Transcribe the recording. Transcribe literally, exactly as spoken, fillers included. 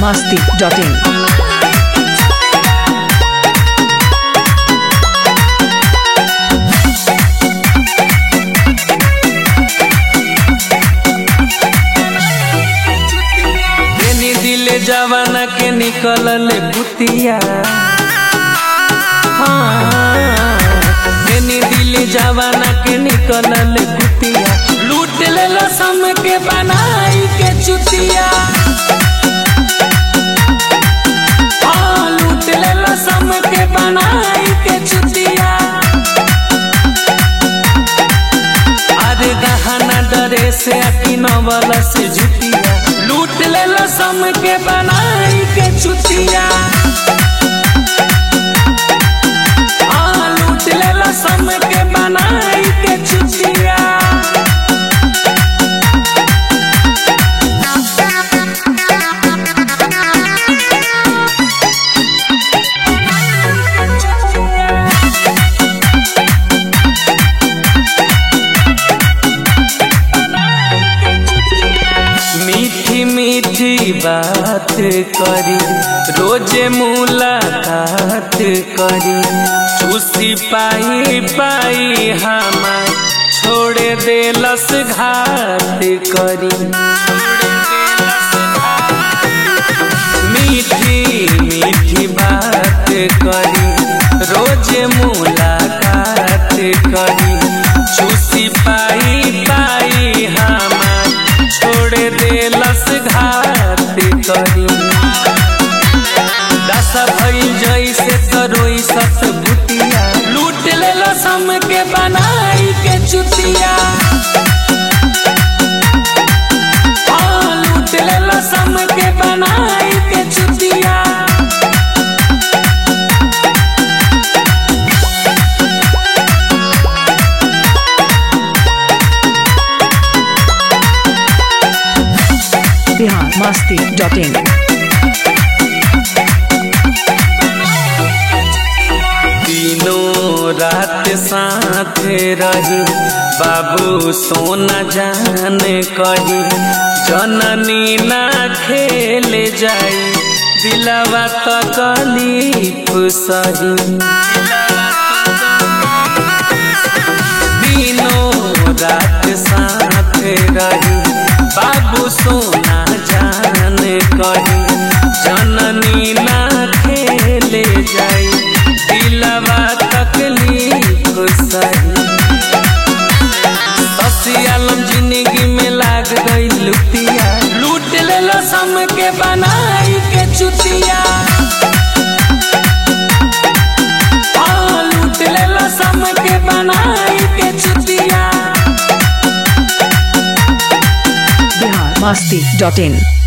masti dot in. जवाना के निकलल बुतिया दिल जवाना के निकलल बुतिया लूट ले सम के बनाई के चुतिया हाँ लूट ले सम के बनाई के चुतिया अरे गहना डरे से अकी नवल से जुतिया लूट ले सम के बनाई के चुतिया हाँ लूट ले सम के बनाई के चुतिया मीठी मीठी बात करी रोजे मुलाकात करी चूसी पाई पाई हमार छोड़े देलस घात करी मीठी मीठी बात करी रोजे मुलाकात करी चूसी पाई पाई हमार छोड़े देलस घात करी दस भई जैसे करोई सत बुतिया लूट ले सम के बनाई के चुतिया हाँ लूट ले सम के बनाई के चुतिया Bihar masti dot in. तीनों रात साथ रही बाबू सोना जाने कही जननी ना खेल जाई दिलवा तकलीफ सही तीनों रात साथ रही बाबू सोना जाने कही जननी ना खेले जाई दिलवा तकलीफ सही ससी आलम जिंदगी में लाग गई लुटिया लूट ले सम के बनाई के चुतिया हाँ लूट ले सम के बनाई के चुतिया Bihar masti dot in.